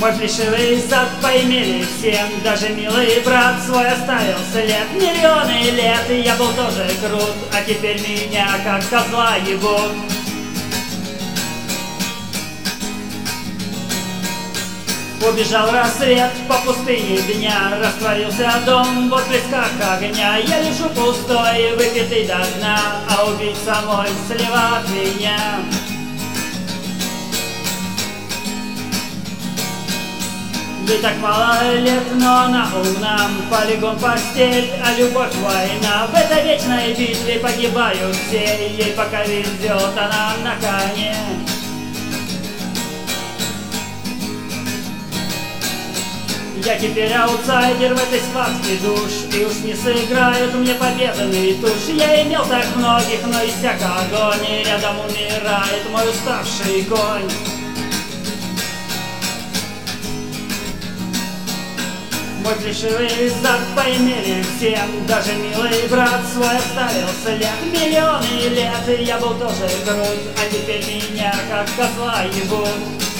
Мой плешивый зад поимели всем, даже милый брат свой оставил след. Миллионы лет, и я был тоже крут, а теперь меня как козла ебут. Убежал рассвет по пустыне дня, растворился дом в отблесках огня. Я лежу пустой, выпитый до дна, а убийца мой слева от меня. Ей так мало лет, но она умна, полигон, постель, а любовь война. В этой вечной битве погибают все, ей пока везет, она на коне. Я теперь аутсайдер в этой схватке душ, и уж не сыграют мне победный туш. Я имел так многих, но иссяк огонь, и рядом умирает мой уставший конь. Мой плешивый зад поимели всем, даже милый брат свой оставил след. Миллионы лет, и я был тоже крут, а теперь меня как козла ебут.